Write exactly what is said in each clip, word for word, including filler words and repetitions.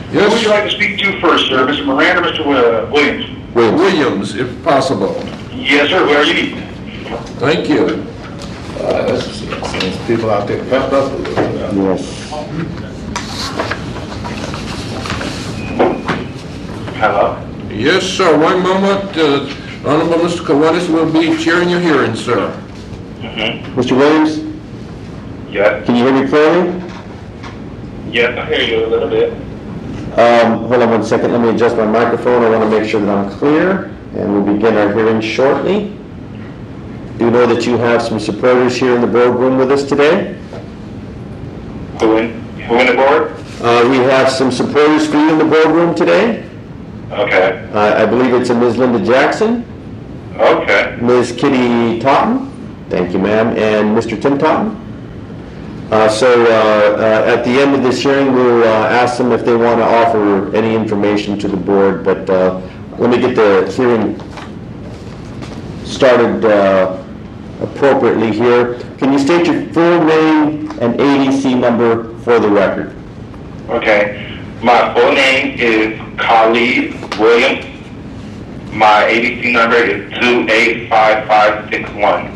Who would you like to speak to first, sir? Mister Moran or Mister Wi- Williams? Williams, if possible. Yes, sir. Where are you? Thank you. Uh, there's, there's people out there pumped up a little bit. Yes. Hello? Yes, sir. One moment. Uh, Honorable Mister Kiwanis will be chairing your hearing, sir. Mm-hmm. Mister Williams, Yes. can you hear me clearly? Yes, I hear you a little bit. Um, hold on one second. Let me adjust my microphone. I want to make sure that I'm clear, and we'll begin our hearing shortly. Do you know that you have some supporters here in the boardroom with us today? Who in, who in the board? Uh, we have some supporters for you in the boardroom today. Okay. Uh, I believe it's a Miz Linda Jackson, Okay. Miz Kitty Totten, thank you, ma'am, and Mister Tim Totten. Uh, so uh, uh, at the end of this hearing, we'll uh, ask them if they want to offer any information to the board, but uh, let me get the hearing started uh, appropriately here. Can you state your full name and A D C number for the record? Okay. My full name is Khalid Williams. My A D C number is two eight five five six one.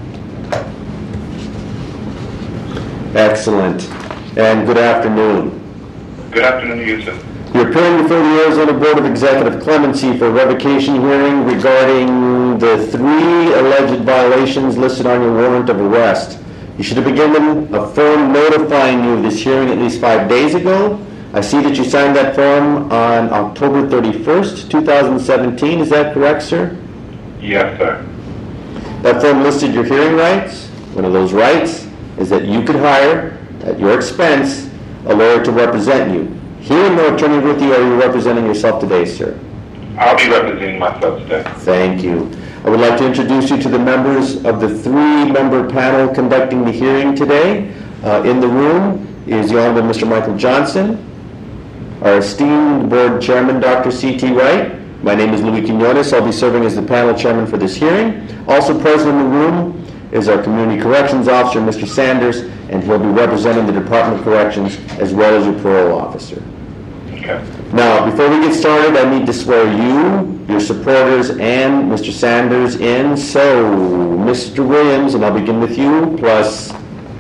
Excellent. And good afternoon. Good afternoon to you, sir. You're appearing before the Arizona Board of Executive Clemency for a revocation hearing regarding the three alleged violations listed on your warrant of arrest. You should have been given a form notifying you of this hearing at least five days ago. I see that you signed that form on October thirty-first, two thousand seventeen. Is that correct, sir? Yes, sir. That form listed your hearing rights. One of those rights is that you could hire, at your expense, a lawyer to represent you. Hearing no attorney with you, are you representing yourself today, sir? I'll be representing myself today. Thank you. I would like to introduce you to the members of the three-member panel conducting the hearing today. Uh, in the room is the Honorable Mister Michael Johnson, our esteemed board chairman, Doctor C T Wright. My name is Louis Quinones. I'll be serving as the panel chairman for this hearing. Also present in the room is our Community Corrections Officer, Mister Sanders, and he'll be representing the Department of Corrections as well as your parole officer. Okay. Now, before we get started, I need to swear you, your supporters, and Mister Sanders in. So, Mister Williams, and I'll begin with you, plus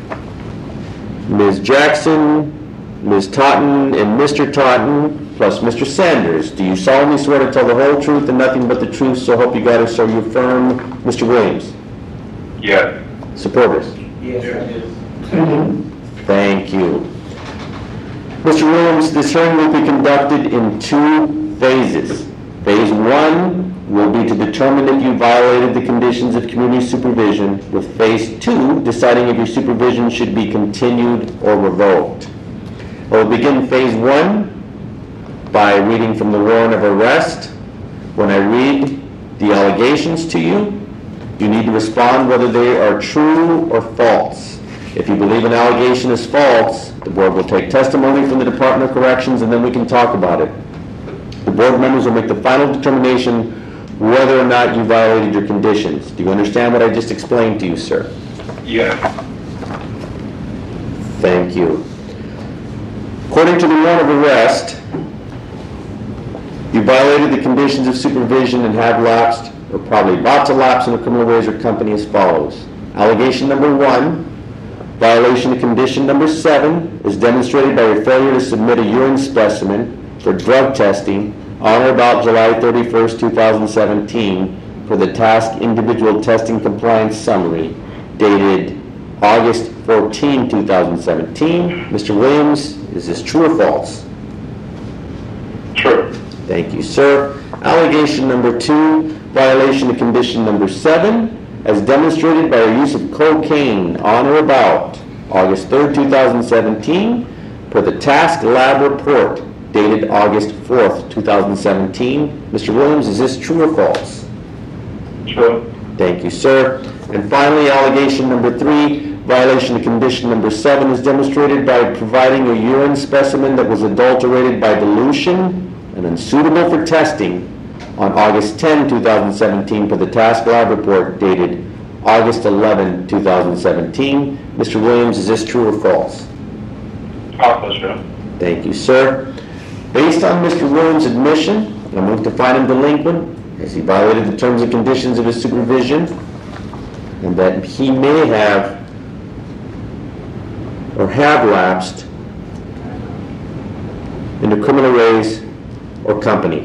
Miz Jackson, Miz Totten, and Mister Totten, plus Mister Sanders. Do you solemnly swear to tell the whole truth and nothing but the truth, so help you God, or so you affirm? Mister Williams? Yes. Supporters? Yes, I do. Thank you. Mister Williams, this hearing will be conducted in two phases. Phase one will be to determine if you violated the conditions of community supervision, with phase two deciding if your supervision should be continued or revoked. We'll begin phase one by reading from the warrant of arrest. When I read the allegations to you, you need to respond whether they are true or false. If you believe an allegation is false, the board will take testimony from the Department of Corrections and then we can talk about it. The board members will make the final determination whether or not you violated your conditions. Do you understand what I just explained to you, sir? Yes. Thank you. According to the warrant of arrest, you violated the conditions of supervision and have lapsed, or probably about to lapse, in a criminal razor company as follows. Allegation number one, violation of condition number seven is demonstrated by your failure to submit a urine specimen for drug testing on or about July thirty-first, two thousand seventeen for the task individual testing compliance summary dated August fourteenth, two thousand seventeen. Mister Williams, is this true or false? True. Thank you, sir. Allegation number two, violation of condition number seven, as demonstrated by your use of cocaine on or about August third, two thousand seventeen, per the task lab report dated August fourth, two thousand seventeen. Mister Williams, is this true or false? True. Thank you, sir. And finally, allegation number three, violation of condition number seven is demonstrated by providing a urine specimen that was adulterated by dilution and unsuitable for testing on August tenth, two thousand seventeen for the task lab report dated August eleventh, two thousand seventeen. Mister Williams, is this true or false? Also true. Thank you, sir. Based on Mister Williams' admission, I move to find him delinquent as he violated the terms and conditions of his supervision, and that he may have or have lapsed into criminal ways or company.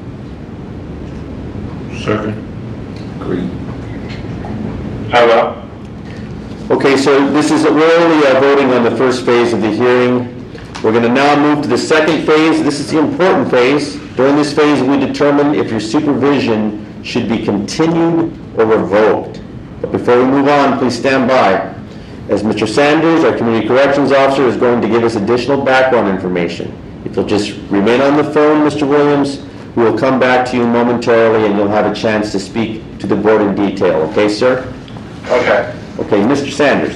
Second. Agreed. Hello? Okay, so this is, we're only uh, voting on the first phase of the hearing. We're going to now move to the second phase. This is the important phase. During this phase, we determine if your supervision should be continued or revoked. But before we move on, please stand by, as Mister Sanders, our Community Corrections Officer, is going to give us additional background information. If you'll just remain on the phone, Mister Williams, we will come back to you momentarily and you'll have a chance to speak to the board in detail. Okay, sir? Okay. Okay, Mister Sanders.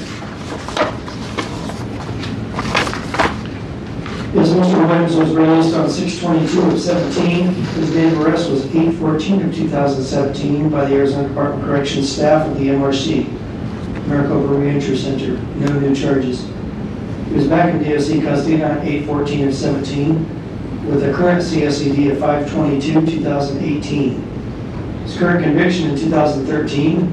Yes, Mister Williams was released on six twenty-two of seventeen. His date of arrest was eight fourteen of two thousand seventeen by the Arizona Department of Corrections staff of the M R C, Maricopa Reentry Center. No new charges. He was back in D O C custody on eight fourteen of seventeen with a current C S E D of five twenty-two two thousand eighteen. His current conviction in two thousand thirteen,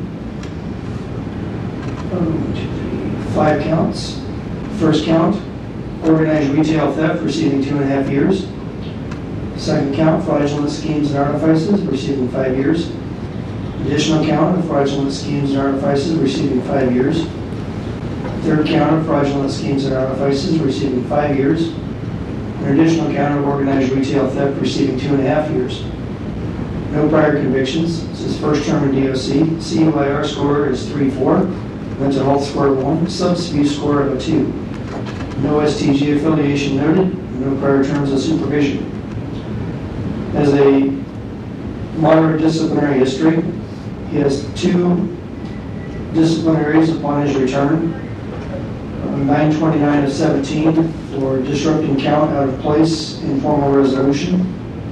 um, two, three, five counts. First count, organized retail theft, receiving two and a half years. Second count, fraudulent schemes and artifices, receiving five years. Additional count of fraudulent schemes and artifices, receiving five years. Third count of fraudulent schemes and artifices, receiving five years. An additional count of organized retail theft, receiving two and a half years. No prior convictions. It's his first term in D O C. C U I R score is three four. Mental health score one. Substance abuse score of a two. No S T G affiliation noted. No prior terms of supervision. Has a moderate disciplinary history. He has two disciplinaries upon his return. nine twenty-nine of seventeen for disrupting count out of place in formal resolution.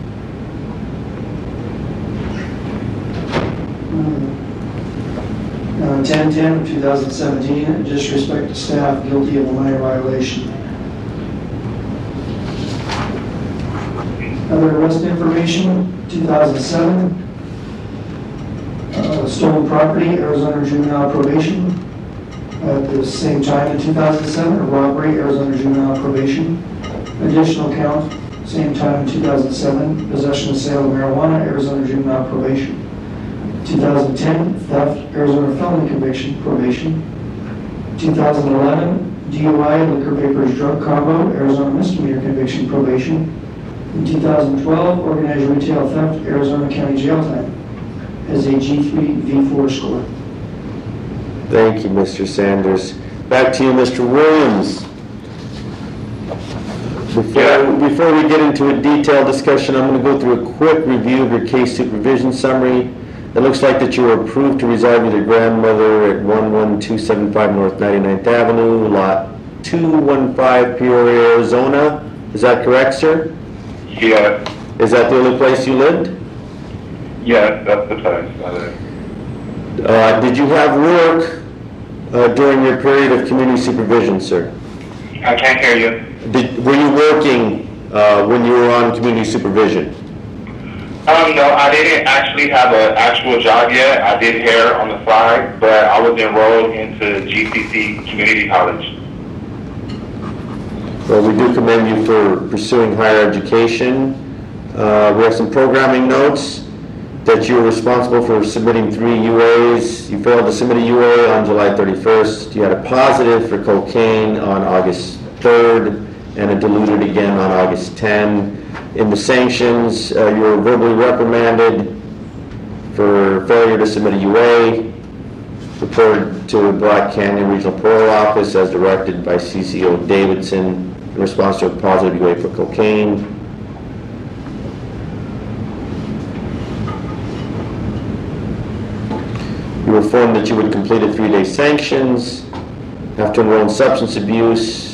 ten ten of two thousand seventeen, disrespect to staff, guilty of a minor violation. Other arrest information, two thousand seven, uh, stolen property, Arizona juvenile probation. At the same time in two thousand seven, a robbery, Arizona juvenile probation. Additional count, same time in two thousand seven, possession and sale of marijuana, Arizona juvenile probation. two thousand ten, theft, Arizona felony conviction, probation. two thousand eleven, D U I, liquor vapors, drug combo, Arizona misdemeanor conviction, probation. In two thousand twelve, organized retail theft, Arizona County jail time, as a G three V four score. Thank you, Mister Sanders. Back to you, Mister Williams. Before, before we get into a detailed discussion, I'm going to go through a quick review of your case supervision summary. It looks like that you were approved to reside with your grandmother at one one two seven five North ninety-ninth Avenue, Lot two one five, Peoria, Arizona. Is that correct, sir? Yes. Is that the only place you lived? Yes, that's the place I live. Uh, did you have work uh, during your period of community supervision, sir? I can't hear you. Did, were you working uh, when you were on community supervision? Um, no, I didn't actually have an actual job yet. I did hair on the side, but I was enrolled into G C C Community College. Well, we do commend you for pursuing higher education. Uh, we have some programming notes that you were responsible for submitting three U As. You failed to submit a U A on July thirty-first. You had a positive for cocaine on August third and a diluted again on August tenth. In the sanctions, uh, you were verbally reprimanded for failure to submit a U A, reported to Black Canyon Regional Parole Office as directed by C C O Davidson in response to a positive U A for cocaine. You were informed that you would complete a three-day sanctions, have to enroll in substance abuse,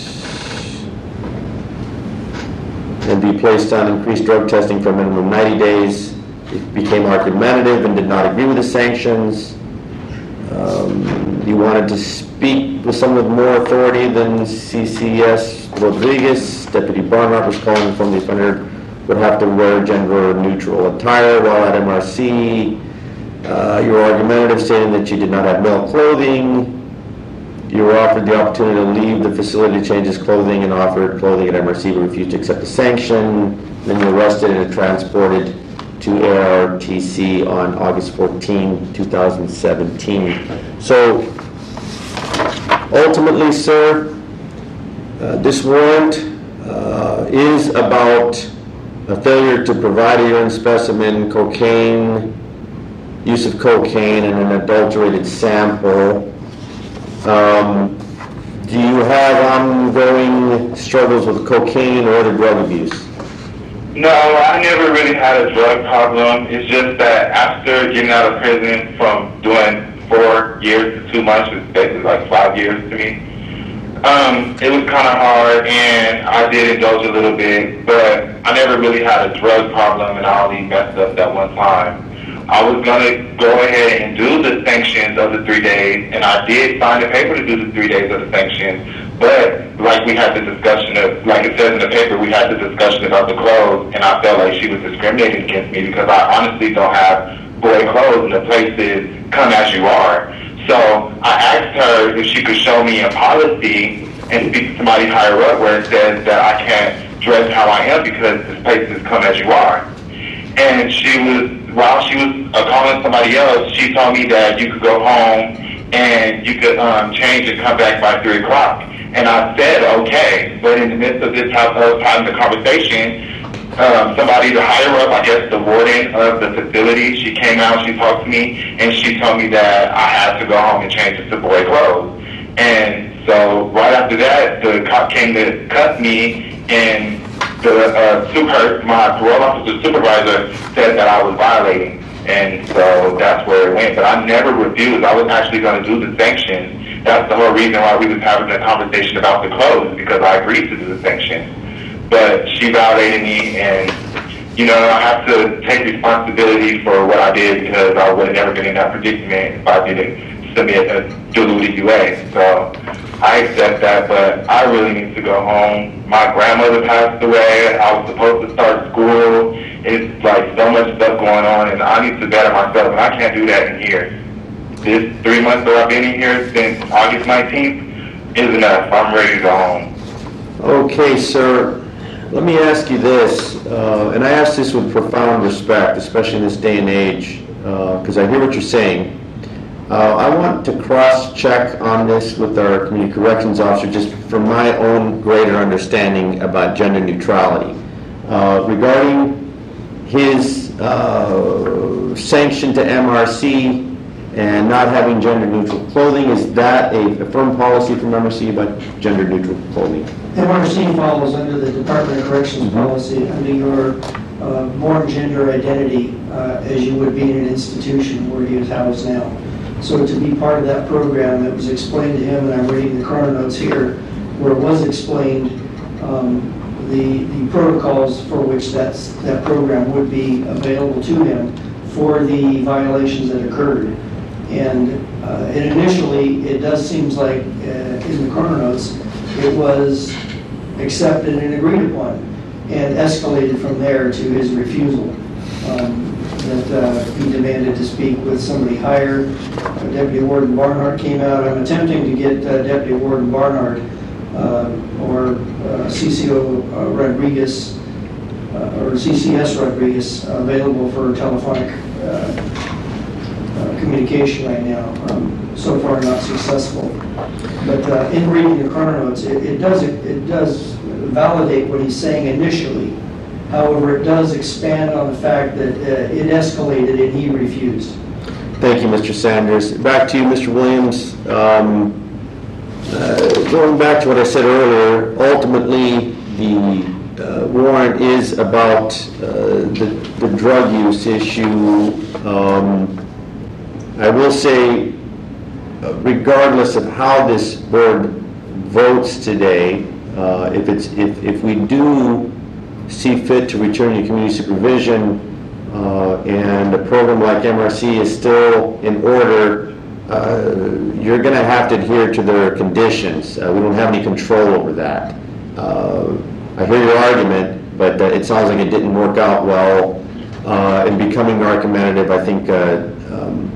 and be placed on increased drug testing for a minimum of ninety days. It became argumentative and did not agree with the sanctions. Um, you wanted to speak with someone with more authority than C C S Rodriguez. Deputy Barnhart was calling from the offender would have to wear gender-neutral attire while at M R C. Uh, you were argumentative, stating that you did not have male clothing. You were offered the opportunity to leave the facility to change his clothing and offered clothing at M R C, but refused to accept the sanction. Then you were arrested and transported to A R T C on August fourteenth, two thousand seventeen. So, ultimately, sir, uh, this warrant uh, is about a failure to provide a urine specimen, cocaine, use of cocaine, and an adulterated sample. Um, do you have ongoing struggles with cocaine or other drug abuse? No, I never really had a drug problem. It's just that after getting out of prison from doing four years to two months, which is basically like five years to me, um, it was kind of hard, and I did indulge a little bit, but I never really had a drug problem, and I only messed up that one time. I was going to go ahead and do the sanctions of the three days, and I did sign the paper to do the three days of the sanctions, but like we had the discussion of, like it says in the paper, we had the discussion about the clothes, and I felt like she was discriminating against me because I honestly don't have boy clothes, and the place is come as you are. So I asked her if she could show me a policy and speak to somebody higher up where it says that I can't dress how I am because this place is come as you are. And she was, while she was uh, calling somebody else, she told me that you could go home and you could um, change and come back by three o'clock. And I said, okay. But in the midst of this type of having the conversation, um, somebody the higher up, I guess the warden of the facility, she came out, she talked to me, and she told me that I had to go home and change it to boy clothes. And so right after that, the cop came to cut me, and the uh, super, my parole officer supervisor said that I was violating. And so that's where it went. But I never refused. I was actually going to do the sanctions. That's the whole reason why we was having a conversation about the clothes, because I agreed to do the sanctions. But she violated me, and, you know, I have to take responsibility for what I did because I would have never been in that predicament if I didn't submit a diluted U A. So I accept that, but I really need to go home. My grandmother passed away. I was supposed to start school. It's like so much stuff going on, and I need to better myself, and I can't do that in here. This three months that I've been in here since August nineteenth is enough. I'm ready to go home. Okay, sir. Let me ask you this, uh, and I ask this with profound respect, especially in this day and age, because uh, I hear what you're saying. Uh, I want to cross-check on this with our community corrections officer, just for my own greater understanding about gender neutrality. Uh, regarding his uh, sanction to M R C and not having gender-neutral clothing, is that a, a firm policy from M R C about gender-neutral clothing? M R C follows under the Department of Corrections policy under your uh, born gender identity uh, as you would be in an institution where he is housed now. So to be part of that program, that was explained to him, and I'm reading the chrono notes here, where it was explained um, the, the protocols for which that's, that program would be available to him for the violations that occurred. And, uh, and initially, it does seem like uh, in the chrono notes, it was accepted and agreed upon and escalated from there to his refusal. Um, that uh, he demanded to speak with somebody higher. Uh, Deputy Warden Barnhart came out. I'm attempting to get uh, Deputy Warden Barnhart uh, or uh, C C O uh, Rodriguez uh, or C C S Rodriguez available for telephonic uh, uh, communication right now. Um, so far not successful. But uh, in reading the chrono notes, it, it does it, it does validate what he's saying initially. However, it does expand on the fact that uh, it escalated and he refused. Thank you, Mister Sanders. Back to you, Mister Williams. Um, uh, going back to what I said earlier, ultimately the uh, warrant is about uh, the, the drug use issue. Um, I will say, regardless of how this board votes today, uh, if it's if, if we do see fit to return to community supervision uh, and a program like M R C is still in order, uh, you're going to have to adhere to their conditions. Uh, we don't have any control over that. Uh, I hear your argument, but uh, it sounds like it didn't work out well. Uh, in becoming narcomandative, I think, uh, um,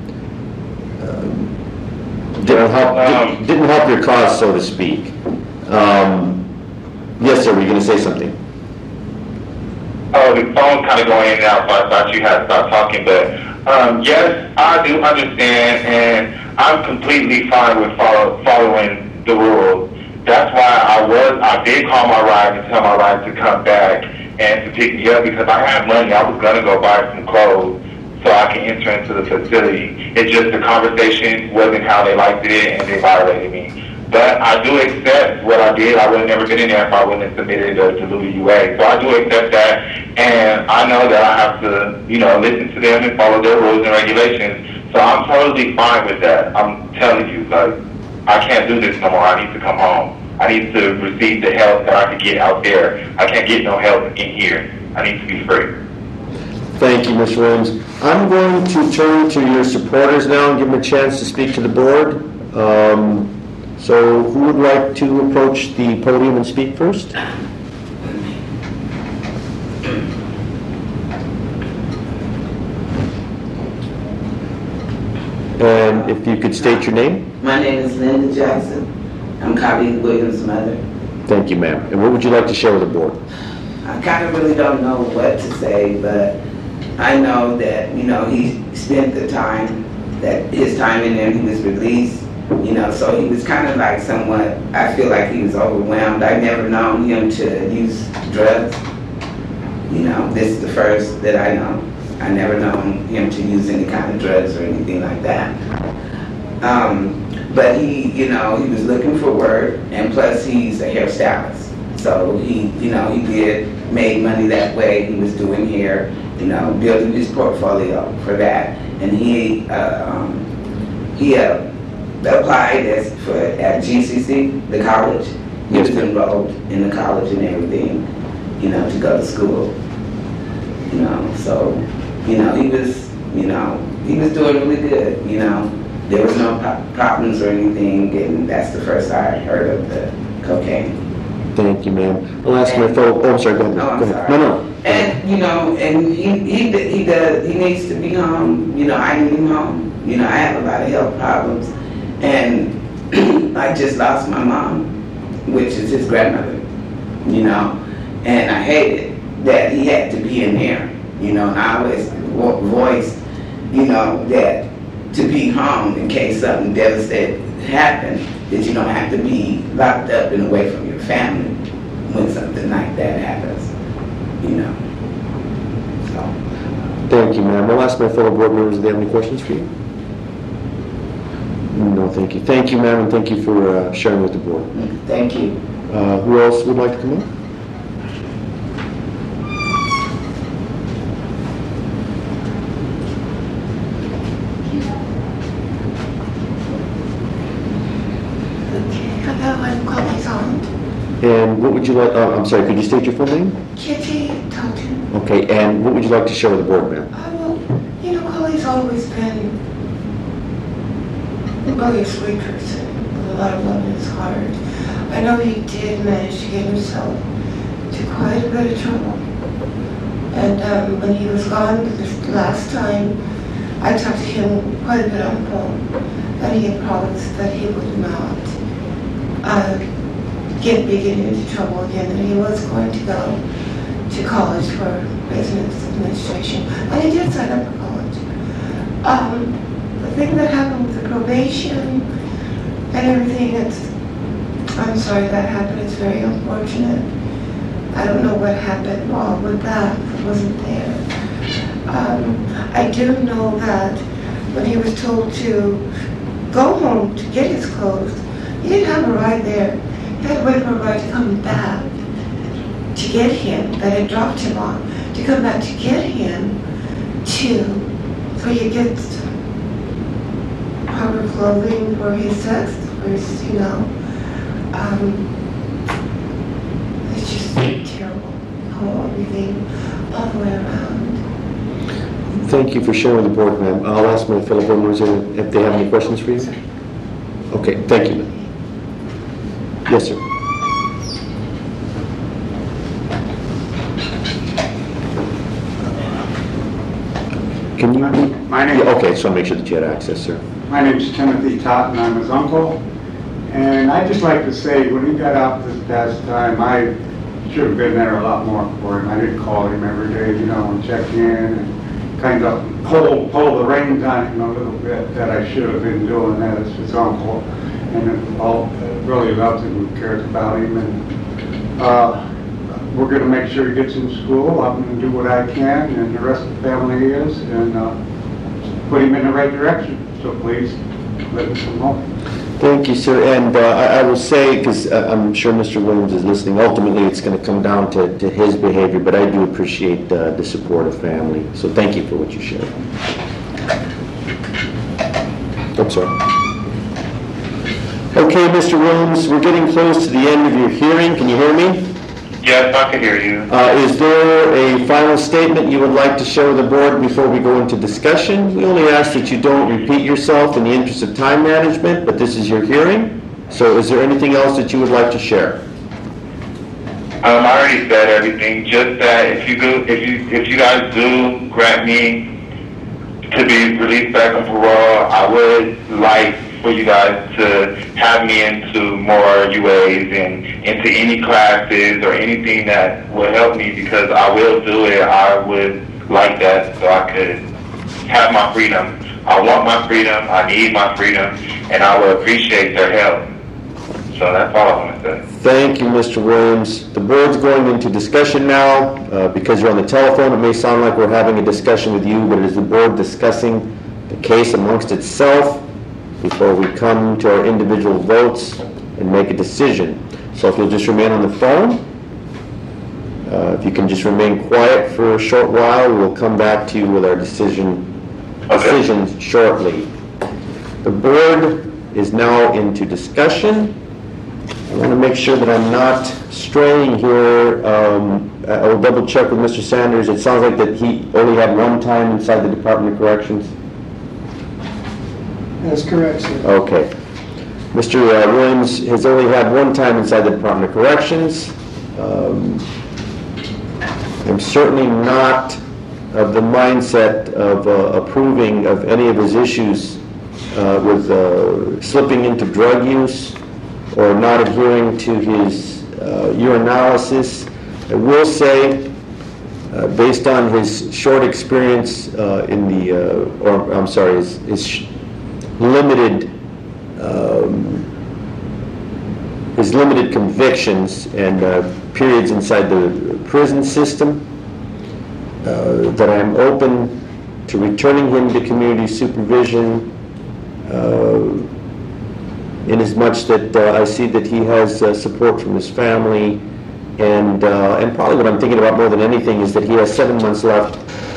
um, didn't help, didn't- didn't help your cause, so to speak. Um, Yes, sir, were you going to say something? Oh, the phone's kind of going in and out, so I thought you had stopped talking. But um, yes, I do understand, and I'm completely fine with follow, following the rules. That's why I was, I did call my ride and tell my ride to come back and to pick me up because I had money. I was going to go buy some clothes so I can enter into the facility. It's just the conversation wasn't how they liked it, and they violated me. But I do accept what I did. I would have never been in there if I wouldn't have submitted a diluted U A. So I do accept that, and I know that I have to, you know, listen to them and follow their rules and regulations. So I'm totally fine with that. I'm telling you, like, I can't do this no more. I need to come home. I need to receive the help that I could get out there. I can't get no help in here. I need to be free. Thank you, Miz Williams. I'm going to turn to your supporters now and give them a chance to speak to the board. Um, So who would like to approach the podium and speak first? And if you could state your name? My name is Linda Jackson. I'm Khalid Williams' mother. Thank you, ma'am. And what would you like to share with the board? I kind of really don't know what to say, but I know that, you know, he spent the time, that his time in there, he was released. You know, so he was kind of like somewhat, I feel like he was overwhelmed. I've never known him to use drugs. You know, this is the first that I know. I never known him to use any kind of drugs or anything like that. Um, but he, you know, he was looking for work, and plus he's a hairstylist. So he, you know, he did, made money that way. He was doing hair, you know, building his portfolio for that. And he, uh, um, he, uh, applied as for at G C C, the college. He was enrolled in the college and everything, you know, to go to school. You know, so, you know, he was, you know, he was doing really good, you know. There was no pro- problems or anything, and that's the first I heard of the cocaine. Thank you, ma'am. I'll ask my fellow, oh, I'm sorry, go ahead. Oh, I'm Go ahead. sorry. No, no. And, you know, and he, he, he does, he needs to be home, you know, I need him home. You know, I have a lot of health problems. And I just lost my mom, which is his grandmother, you know, and I hated that he had to be in there, you know, and I always vo- voiced, you know, that to be home in case something devastating happened, that you don't have to be locked up and away from your family when something like that happens, you know. So. Thank you, ma'am. I'll ask my fellow board members if they have any questions for you. No, thank you. Thank you, ma'am, and thank you for uh, sharing with the board. Thank you. Uh, who else would like to come up? Hello, I'm Chloe's aunt, And what would you like, uh, I'm sorry, could you state your full name? Kitty Totten. Okay, and what would you like to share with the board, ma'am? Uh, well, you know, Chloe's always been a really sweet person with a lot of love in his heart. I know he did manage to get himself to quite a bit of trouble. And um, when he was gone this last time, I talked to him quite a bit on the phone, that he had promised that he would not uh, get be getting into trouble again, and he was going to go to college for business administration, and he did sign up for college. Um, the thing that happened with the probation and everything, it's, I'm sorry that happened, it's very unfortunate. I don't know what happened wrong with that, I wasn't there. Um, I do know that when he was told to go home to get his clothes, he didn't have a ride there. He had to wait for a ride to come back to get him, that had dropped him off, to come back to get him to, so he gets proper clothing for his sex, for his, you know. Um, it's just terrible, how everything all the way around. Thank you for sharing with the board, ma'am. I'll ask my fellow board members if they have any questions for you. Okay, thank you, ma'am. Yes, sir. can you? My name- Yeah, okay, just want to make sure that you had access, sir. My name's Timothy Totten, I'm his uncle. And I'd just like to say, when he got out this past time, I should have been there a lot more for him. I didn't call him every day, you know, and check in and kind of pull, pull the reins on him a little bit that I should have been doing that as his uncle. And all really loves him and cares about him. And uh, we're going to make sure he gets in school. I'm going to do what I can, and the rest of the family is, and uh, put him in the right direction. So please, let him come home. Thank you, sir. And uh, I, I will say, because I'm sure Mister Williams is listening, ultimately it's going to come down to, to his behavior, but I do appreciate uh, the support of family. So thank you for what you shared. I'm sorry. Okay, Mister Williams, we're getting close to the end of your hearing. Can you hear me? Yes, I can hear you. Uh, is there a final statement you would like to share with the board before we go into discussion? We only ask that you don't repeat yourself in the interest of time management, but this is your hearing. So is there anything else that you would like to share? Um, I already said everything. Just that if you go, if you if you guys do grant me to be released back on parole, I would like for you guys to have me into more U As and into any classes or anything that will help me, because I will do it. I would like that so I could have my freedom. I want my freedom, I need my freedom, and I will appreciate their help. So that's all I want to say. Thank you, Mister Williams. The board's going into discussion now. Uh, because you're on the telephone, it may sound like we're having a discussion with you, but it is the board discussing the case amongst itself before we come to our individual votes and make a decision. So if you'll just remain on the phone, uh, if you can just remain quiet for a short while, we'll come back to you with our decision Okay. decisions shortly. The board is now into discussion. I want to make sure that I'm not straying here. Um, I will double check with Mister Sanders. It sounds like that he only had one time inside the Department of Corrections. That's correct, sir. Okay. Mister uh, Williams has only had one time inside the Department of Corrections. Um, I'm certainly not of the mindset of uh, approving of any of his issues uh, with uh, slipping into drug use or not adhering to his uh, urinalysis. I will say, uh, based on his short experience uh, in the, uh, or I'm sorry, his, his sh- limited um, his limited convictions and uh, periods inside the prison system, uh, that I'm open to returning him to community supervision uh, in as much that uh, I see that he has uh, support from his family, and uh, and probably what I'm thinking about more than anything is that he has seven months left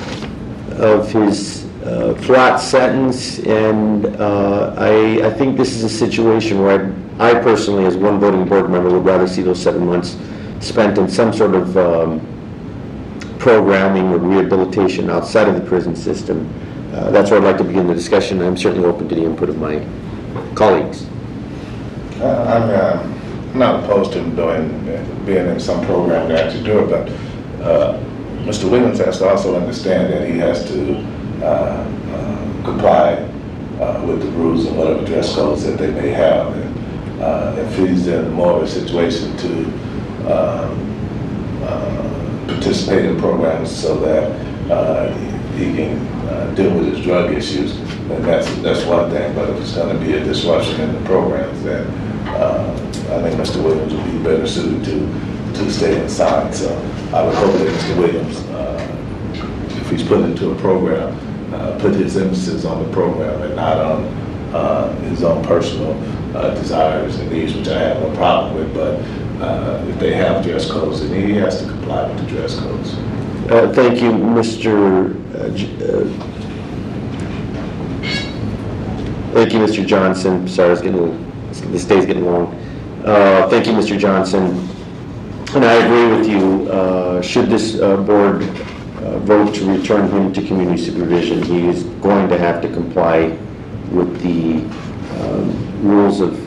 of his Uh, flat sentence, and uh, I, I think this is a situation where I, I personally, as one voting board member, would rather see those seven months spent in some sort of um, programming or rehabilitation outside of the prison system. Uh, that's where I'd like to begin the discussion. I'm certainly open to the input of my colleagues. Uh, I'm, uh, I'm not opposed to him doing, being in some program to actually do it, but uh, Mister Williams has to also understand that he has to Uh, uh, comply uh, with the rules and whatever dress codes that they may have. And, uh, if he's in more of a situation to uh, uh, participate in programs so that uh, he can uh, deal with his drug issues, then that's that's one thing. But if it's going to be a disruption in the programs, then uh, I think Mister Williams would be better suited to to stay inside. So I would hope that Mister Williams, uh, if he's put into a program, Uh, put his emphasis on the program and not on uh, his own personal uh, desires and needs, which I have no problem with. But uh, if they have dress codes, then he has to comply with the dress codes. Uh, thank you, Mister Uh, J- uh, thank you, Mister Johnson. Sorry, it's getting a little, this day's getting long. Uh, thank you, Mister Johnson. And I agree with you. Uh, should this uh, board Uh, vote to return him to community supervision, he is going to have to comply with the um, rules of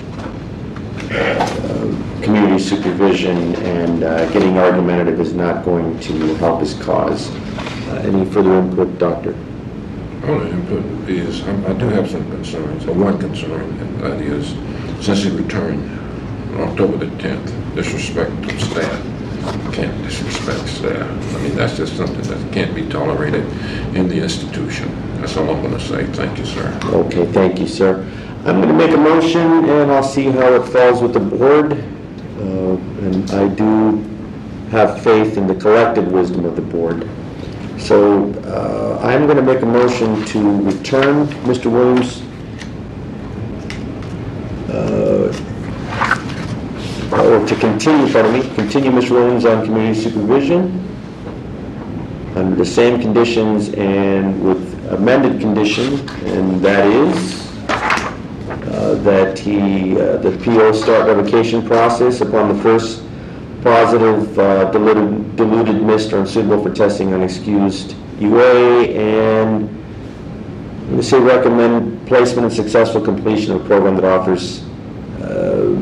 uh, community supervision, and uh, getting argumentative is not going to help his cause. Uh, any further input, Doctor? Only input is, I I do have some concerns, or one concern, and that is, since he returned on October the tenth, disrespect of staff. Can't disrespect staff. I mean, that's just something that can't be tolerated in the institution. That's all I'm going to say. Thank you, sir. Okay, thank you, sir. I'm going to make a motion, and I'll see how it falls with the board. Uh, And I do have faith in the collective wisdom of the board. So uh, I'm going to make a motion to return Mister Williams uh, or to continue, pardon me, continue Mister Williams on community supervision under the same conditions and with amended condition, and that is uh, that he, uh, the P O start revocation process upon the first positive uh, diluted, diluted mist or unsuitable for testing unexcused U A, and I'm going to say recommend placement and successful completion of a program that offers uh,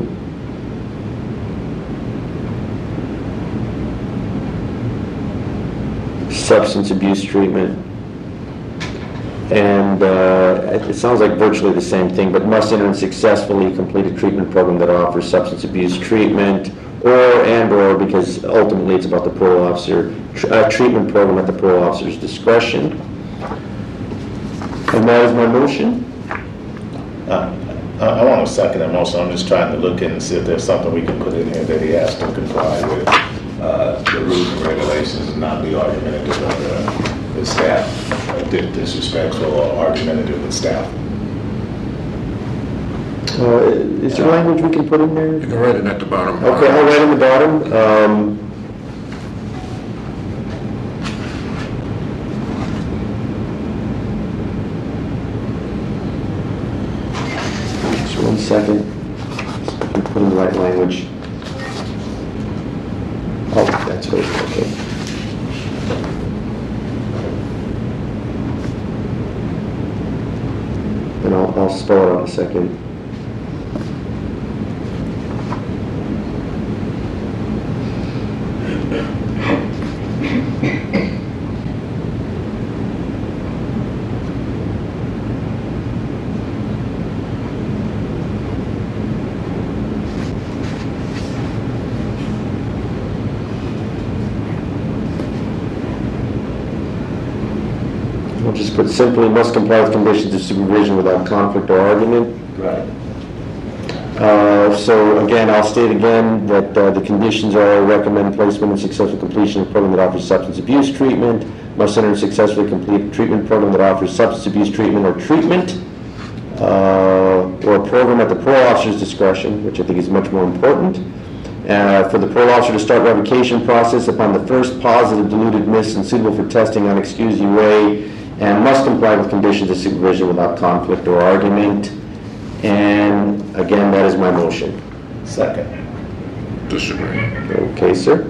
substance abuse treatment, and uh, it sounds like virtually the same thing, but must enter and successfully complete a treatment program that offers substance abuse treatment, or and or because ultimately it's about the parole officer, tr- uh, treatment program at the parole officer's discretion. And that is my motion. Uh, I, I want to second that motion. I'm just trying to look in and see if there's something we can put in here that he has to comply with uh, the rules and regulations and not be argumentative with uh, the staff, uh, di- disrespectful or argumentative with staff. Uh, is there language we can put in there? You can write it at the bottom. Okay, I'll write in the bottom. Um, just one second. Put in the right language. Oh, that's it. Okay. And I'll, I'll spell it out in a second. I'll just put simply must comply with conditions of supervision without conflict or argument. Right. Uh, so again, I'll state again that uh, the conditions are recommend placement and successful completion of a program that offers substance abuse treatment, must enter and successfully complete a treatment program that offers substance abuse treatment or treatment, uh, or a program at the parole officer's discretion, which I think is much more important. Uh, for the parole officer to start revocation process upon the first positive diluted miss and suitable for testing unexcused U A, and must comply with conditions of supervision without conflict or argument. And again, that is my motion. Second. Disagree. Okay, sir.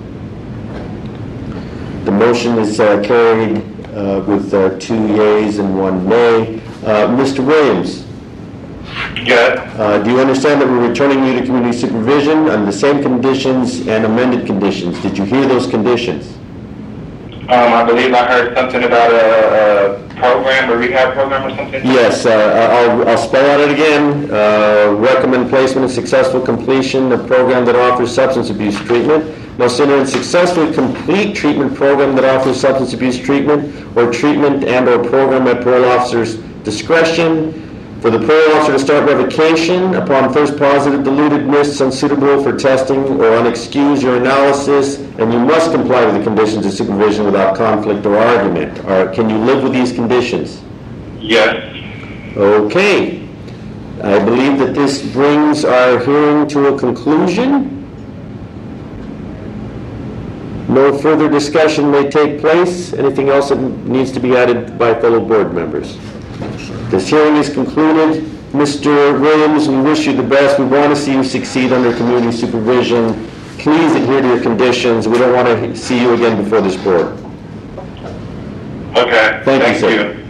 The motion is uh, carried uh, with uh, two yeas and one nay. Uh, Mister Williams, Yes. uh, do you understand that we're returning you to community supervision under the same conditions and amended conditions? Did you hear those conditions? Um, I believe I heard something about a, a program, a rehab program or something. Yes, uh, I'll, I'll spell out it again. Uh, recommend placement and successful completion of program that offers substance abuse treatment. Must enter and successfully complete treatment program that offers substance abuse treatment or treatment and or program at parole officer's discretion. For the parole officer to start revocation upon first positive diluted miss unsuitable for testing or unexcused your analysis, and you must comply with the conditions of supervision without conflict or argument. Or can you live with these conditions? Yes. Okay. I believe that this brings our hearing to a conclusion. No further discussion may take place. Anything else that needs to be added by fellow board members? This hearing is concluded. Mister Williams, we wish you the best. We want to see you succeed under community supervision. Please adhere to your conditions. We don't want to see you again before this board. Okay. Thank you, Thank sir. you.